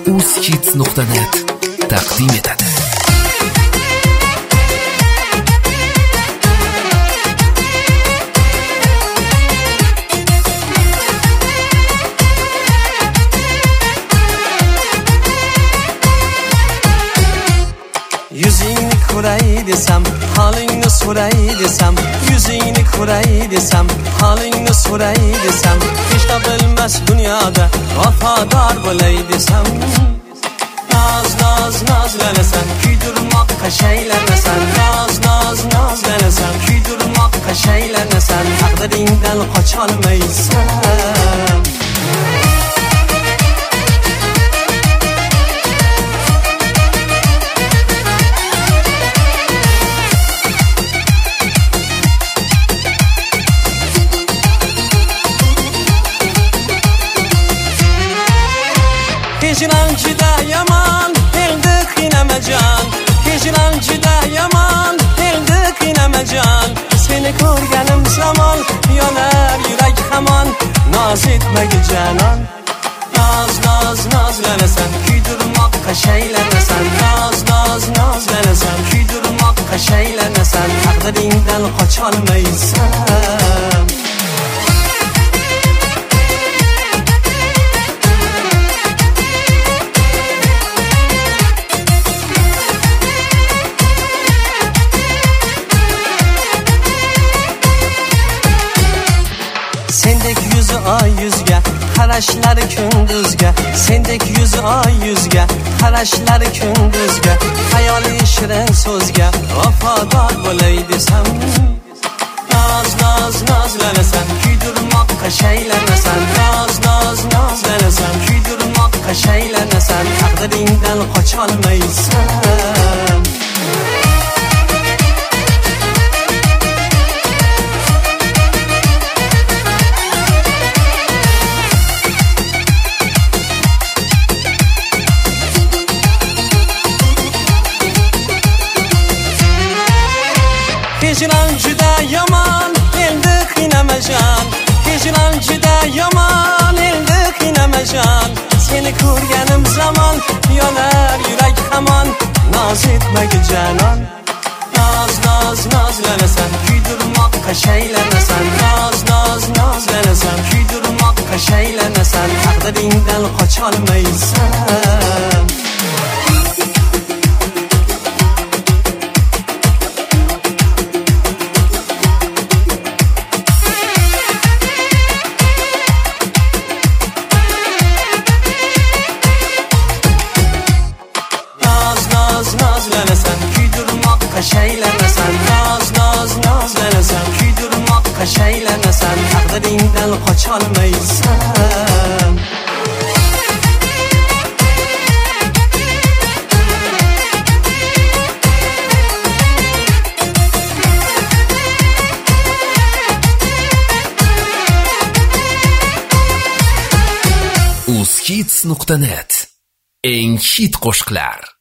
uzhits.net taqdim etadi. Yüzingni ko'ray desam, holingni so'ray desam, yüzingni ko'ray desam, holingni so'ray desam, hech topilmas dunyoda vafodor bo'lay desam, nozlanasan, kuydirmoqqa shaylanasan, nozlanasan, kuydirmoqqa shaylanasan, taqdiringdan qocholmaysan. Hicran juda yomon, eldi qiynamajon. Hicran juda yomon, eldi qiynamajon. Seni ko'rganim zamon, yonar yurak hamon. Noz etmagi janon. Nozlanasan, kuydirmoqqa shaylanasan. Nozlanasan, kuydirmoqqa shaylanasan. Taqdiringdan qocholmaysan. Sendek yüzü ay yüzga, qarashlari kunduzga. Sendek yüzü ay yüzga, qarashlari kunduzga. Xayoli shirin so'zga, vafodor bo'lay desam. Nozlanasan, kuydirmoqqa shaylanasan. Nozlanasan, kuydirmoqqa shaylanasan. Taqdiringdan qocholmaysan. Hicran juda yomon, eldi qiynamajon. Hicran juda yomon, eldi qiynamajon. Seni ko'rganim zamon, yonar yurak hamon. Noz etmagi janon. Nozlanasan, kuydirmoqqa shaylanasan. Nozlanasan, kuydirmoqqa shaylanasan. Taqdiringdan qocholmaysan. Nozlanasan, kuydirmoqqa shaylanasan. Nozlanasan, kuydirmoqqa shaylanasan. Taqdiringdan qocholmaysan. uzhits.net eng hit qo'shiqlar.